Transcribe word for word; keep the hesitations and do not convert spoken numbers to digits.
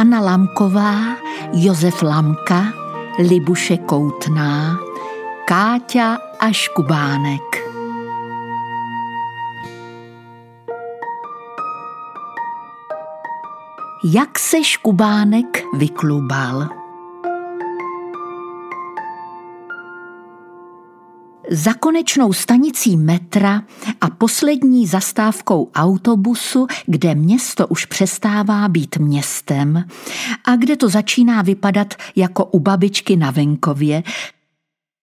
Hana Lamková, Josef Lamka, Libuše Koutná, Káťa a Škubánek. Jak se Škubánek vyklubal. Za konečnou stanicí metra a poslední zastávkou autobusu, kde město už přestává být městem a kde to začíná vypadat jako u babičky na venkově,